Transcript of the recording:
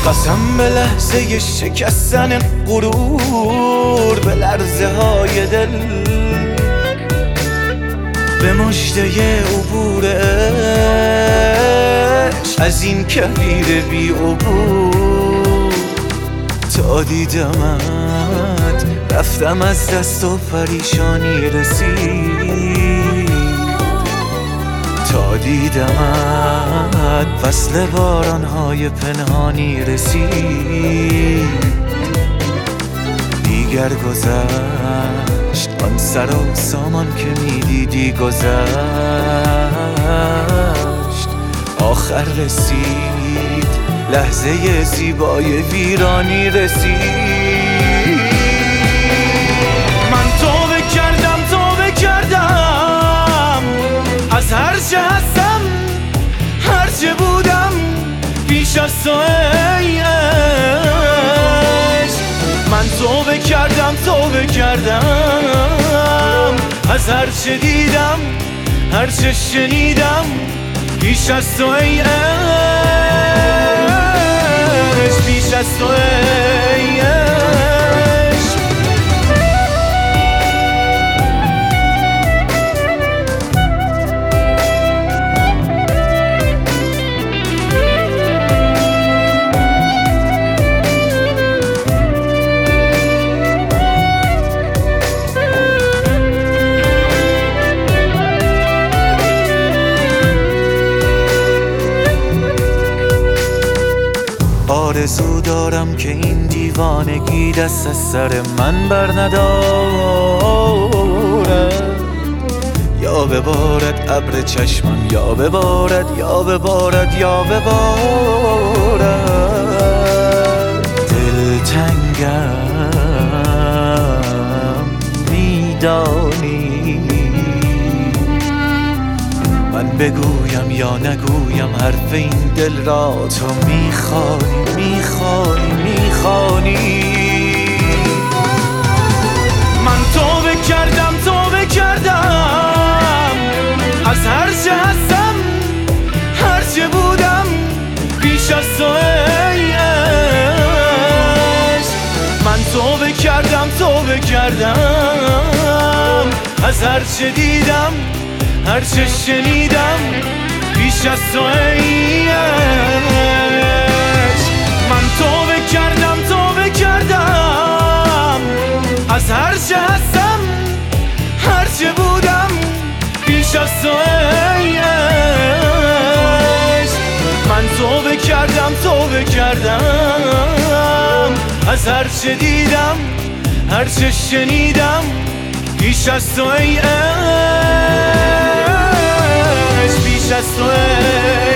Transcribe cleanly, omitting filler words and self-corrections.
قسم به لحظه شکستن غرور، به لرزه های دل، به مژده عبورش از این کویر بی عبور. تا دیدمت رفتم از دست و پریشانی رسید، تا دیدمت فصل بارانهای پنهانی رسید. دیگر گذشت آن سر و سامان که میدیدی گذشت، آخر رسید لحظه زیبای ویرانی رسید. من توبه کردم از هر چه هستم، هر چه بودم پیش از تو ای عشق. من توبه کردم از هر چه دیدم، هر چه شنیدم پیش از تو ای عشق، پیش از تو ای عشق. آرزو دارم که این دیوانگی دست از سر من بر ندارد، یا ببارد ابر چشمم، یا ببارد، یا ببارد، یا ببارد. دلتنگم میدانی، من بگویم یا نگویم حرف این دل را تو میخوانی. من توبه کردم از هر چه هستم، هر چه بودم پیش از تو ای عشق. من توبه کردم از هر چه دیدم، هر چه شنیدم پیش از تو ای عشق. من توبه کردم از هر چه هستم، هر چه بودم پیش از تو ای عشق. من توبه کردم از هر چه دیدم، هر چه شنیدم پیش از تو ای عشق، پیش از تو ای